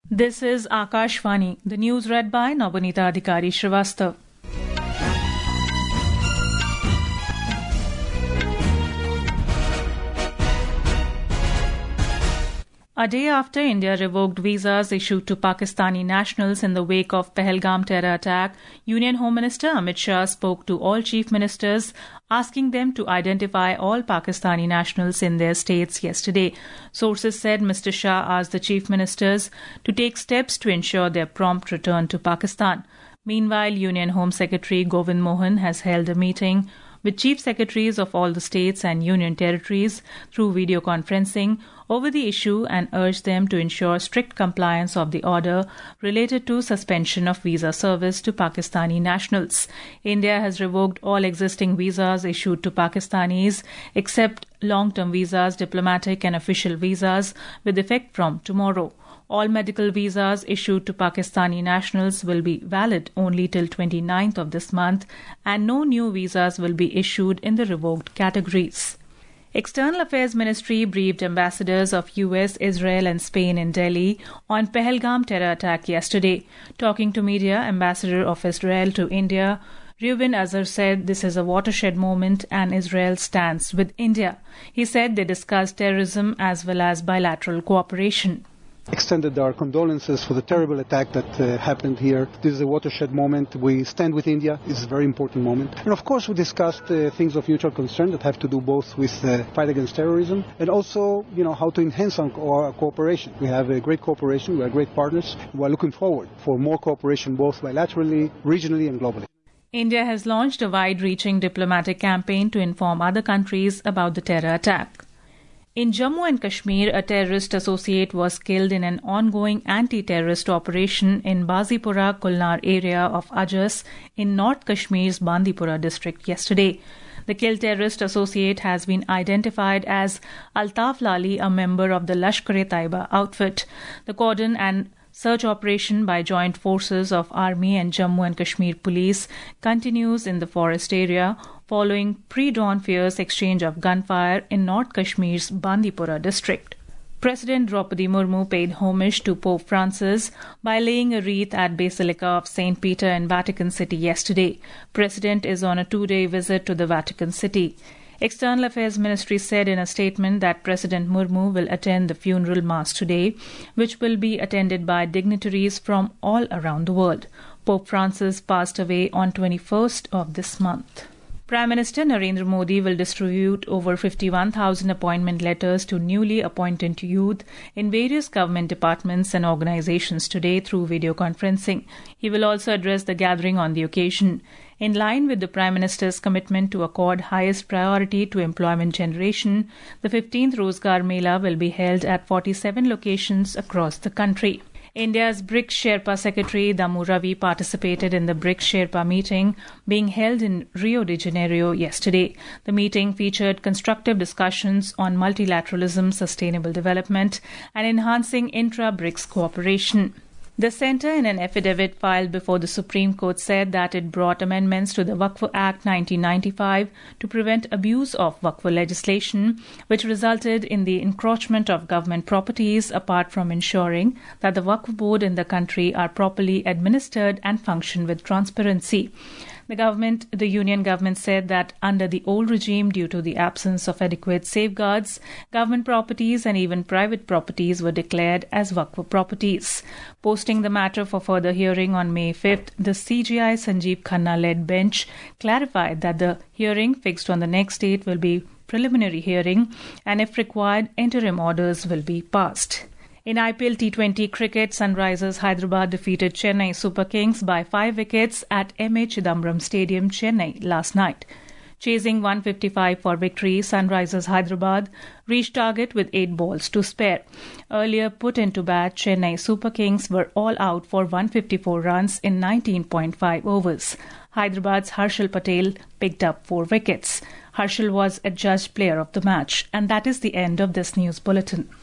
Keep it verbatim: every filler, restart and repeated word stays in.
This is Akashvani. The news read by Nobunita Adhikari Srivastav. A day after India revoked visas issued to Pakistani nationals in the wake of Pahalgam terror attack, Union Home Minister Amit Shah spoke to all chief ministers, asking them to identify all Pakistani nationals in their states yesterday. Sources said Mister Shah asked the chief ministers to take steps to ensure their prompt return to Pakistan. Meanwhile, Union Home Secretary Govind Mohan has held a meeting with chief secretaries of all the states and union territories through video conferencing over the issue and urged them to ensure strict compliance of the order related to suspension of visa service to Pakistani nationals. India has revoked all existing visas issued to Pakistanis except long-term visas, diplomatic and official visas with effect from tomorrow. All medical visas issued to Pakistani nationals will be valid only till twenty-ninth of this month, and no new visas will be issued in the revoked categories. External Affairs Ministry briefed ambassadors of U S, Israel and Spain in Delhi on Pahalgam terror attack yesterday. Talking to media, Ambassador of Israel to India Reuven Azar said this is a watershed moment and Israel stands with India. He said they discussed terrorism as well as bilateral cooperation. Extended our condolences for the terrible attack that uh, happened here. This is a watershed moment. We stand with India. It's a very important moment. And of course, we discussed uh, things of mutual concern that have to do both with the uh, fight against terrorism and also, you know, how to enhance our, our cooperation. We have a great cooperation. We are great partners. We are looking forward for more cooperation both bilaterally, regionally and globally. India has launched a wide-reaching diplomatic campaign to inform other countries about the terror attack. In Jammu and Kashmir, a terrorist associate was killed in an ongoing anti-terrorist operation in Bazipura Kulnar area of Ajas in North Kashmir's Bandipora district yesterday. The killed terrorist associate has been identified as Altaf Lali, a member of the Lashkar-e-Taiba outfit. The cordon and search operation by joint forces of Army and Jammu and Kashmir Police continues in the forest area following pre-dawn fierce exchange of gunfire in North Kashmir's Bandipora district. President Draupadi Murmu paid homage to Pope Francis by laying a wreath at Basilica of Saint Peter in Vatican City yesterday. President is on a two-day visit to the Vatican City. External Affairs Ministry said in a statement that President Murmu will attend the funeral mass today, which will be attended by dignitaries from all around the world. Pope Francis passed away on twenty-first of this month. Prime Minister Narendra Modi will distribute over fifty-one thousand appointment letters to newly appointed youth in various government departments and organizations today through video conferencing. He will also address the gathering on the occasion. In line with the Prime Minister's commitment to accord highest priority to employment generation, the fifteenth Rozgar Mela will be held at forty-seven locations across the country. India's BRICS Sherpa Secretary Damu Ravi participated in the BRICS Sherpa meeting being held in Rio de Janeiro yesterday. The meeting featured constructive discussions on multilateralism, sustainable development, and enhancing intra-BRICS cooperation. The centre, in an affidavit filed before the Supreme Court, said that it brought amendments to the Waqf Act nineteen ninety-five to prevent abuse of Waqf legislation, which resulted in the encroachment of government properties, apart from ensuring that the Waqf board in the country are properly administered and function with transparency. The government, the union government said that under the old regime, due to the absence of adequate safeguards, government properties and even private properties were declared as Waqf properties. Posting the matter for further hearing on May fifth, the C G I Sanjeev Khanna-led bench clarified that the hearing fixed on the next date will be preliminary hearing and, if required, interim orders will be passed. In I P L T twenty cricket, Sunrisers Hyderabad defeated Chennai Super Kings by five wickets at M A Chidambaram Stadium, Chennai, last night. Chasing one fifty-five for victory, Sunrisers Hyderabad reached target with eight balls to spare. Earlier put into bat, Chennai Super Kings were all out for one hundred fifty-four runs in nineteen point five overs. Hyderabad's Harshal Patel picked up four wickets. Harshal was adjudged player of the match. And that is the end of this news bulletin.